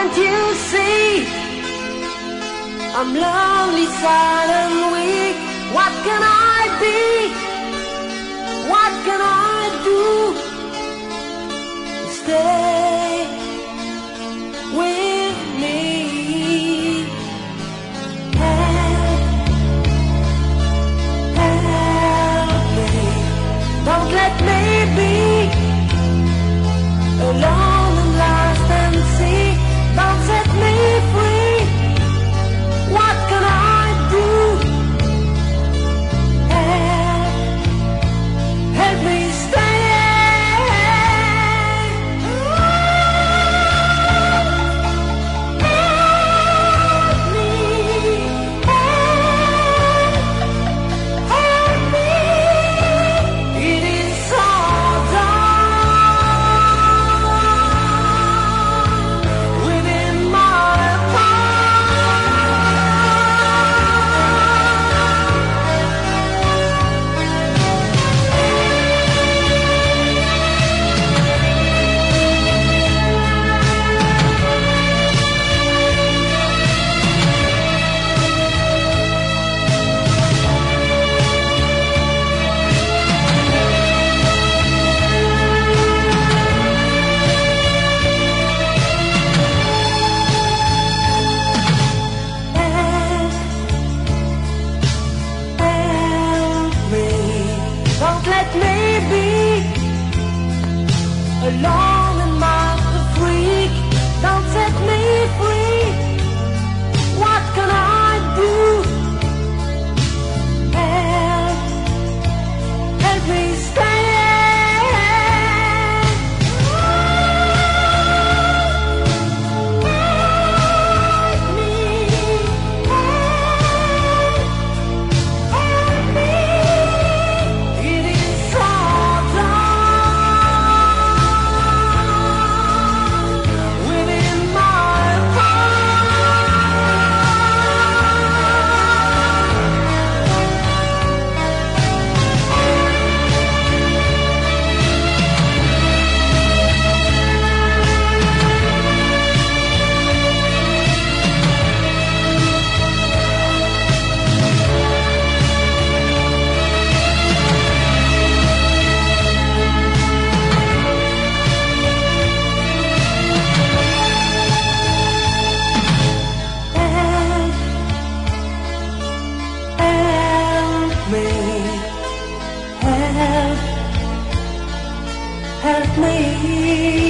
can't you see? I'm lonely, sad and weak. What can I be? What can I do? Stay with me. Help me. Don't let me be alone and lost and see. Don't set me free. What can I do? Help me stay. Alone and not a freak. Don't set me free. What can I do? Help me stay. Help me.